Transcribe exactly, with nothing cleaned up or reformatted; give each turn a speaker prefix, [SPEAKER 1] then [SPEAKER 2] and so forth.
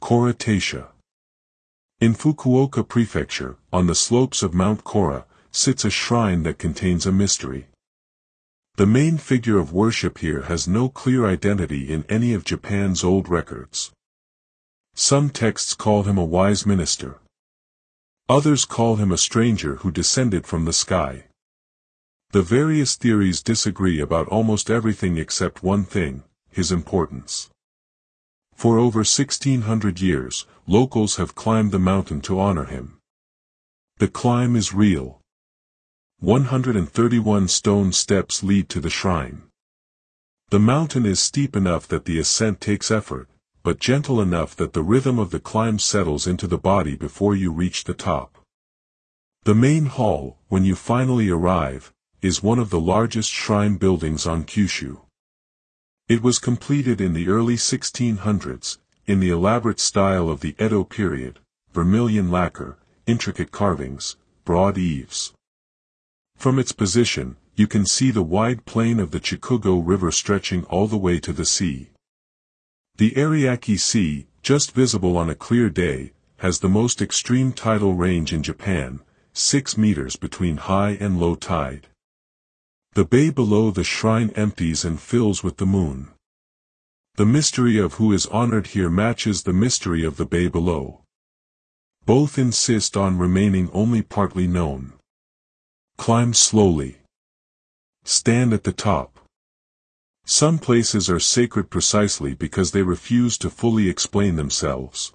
[SPEAKER 1] Kora Taisha. In Fukuoka Prefecture, on the slopes of Mount Kora, sits a shrine that contains a mystery. The main figure of worship here has no clear identity in any of Japan's old records. Some texts call him a wise minister. Others call him a stranger who descended from the sky. The various theories disagree about almost everything except one thing: his importance. For over sixteen hundred years, locals have climbed the mountain to honor him. The climb is real. one hundred thirty-one stone steps lead to the shrine. The mountain is steep enough that the ascent takes effort, but gentle enough that the rhythm of the climb settles into the body before you reach the top. The main hall, when you finally arrive, is one of the largest shrine buildings on Kyushu. It was completed in the early sixteen hundreds, in the elaborate style of the Edo period: vermilion lacquer, intricate carvings, broad eaves. From its position, you can see the wide plain of the Chikugo River stretching all the way to the sea. The Ariake Sea, just visible on a clear day, has the most extreme tidal range in Japan, six meters between high and low tide. The bay below the shrine empties and fills with the moon. The mystery of who is honored here matches the mystery of the bay below. Both insist on remaining only partly known. Climb slowly. Stand at the top. Some places are sacred precisely because they refuse to fully explain themselves.